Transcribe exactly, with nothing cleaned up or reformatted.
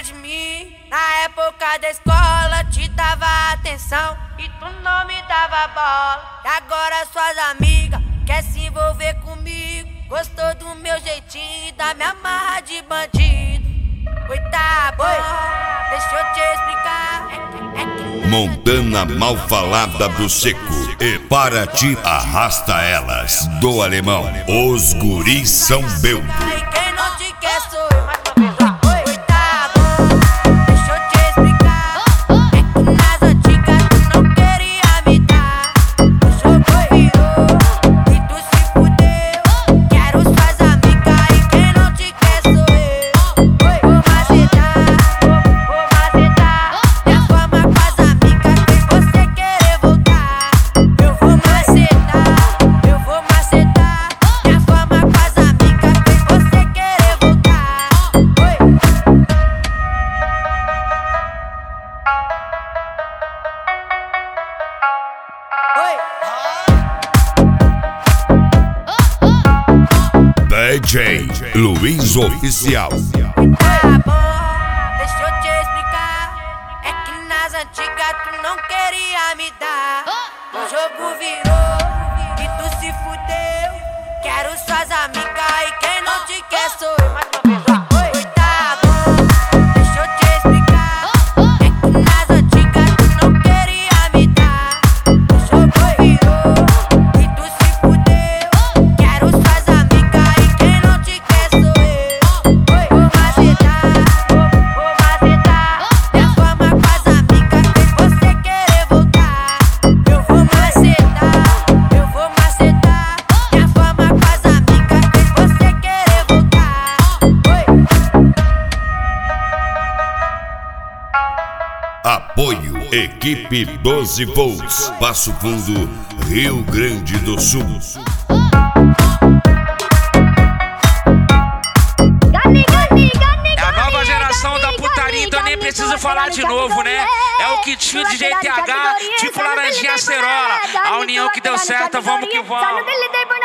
de mim. Na época da escola te dava atenção e tu não me dava bola. E agora suas amigas quer se envolver comigo. Gostou do meu jeitinho, da minha marra de bandido. Oi, tá bom, deixa eu te explicar. É, é que Montana mal falada do seco. E para ti arrasta elas. Do alemão, os guris são beldo. E quem não te quer sou eu. Oi, tá bom, deixa eu te explicar. É que nas antigas tu não queria me dar. O jogo virou e tu se fudeu. Quero suas amigas e quem não te quer sou eu. Vou macetar, vou macetar. Minha fama com as amigas fez você querer voltar. Eu vou macetar, eu vou macetar. Minha fama com as amigas fez você querer voltar. Oi. Oi. D J Luiz Oficial. Tá bom, deixa eu te explicar. É que nas antigas tu não queria me dar. O jogo virou e tu se fudeu. Quero suas amigas e quem não te quer sou eu. Oi, tá bom, deixa eu te explicar. É que nas antigas tu não queria me dar. O jogo virou e tu se fudeu. Quero suas amigas e quem não te quer sou eu. Oi, vou macetar, vou macetar. Minha fama com as amigas fez você querer voltar. Eu vou macetar, eu vou macetar. Minha fama com as amigas fez você querer voltar. Oi. Apoio Equipe doze volts. Passo Fundo, Rio Grande do Sul. É a nova geração da putaria, então nem preciso falar de novo, né? É o Kitinho de J T H, tipo laranjinha acerola. A união que deu certo, vamos que vamos.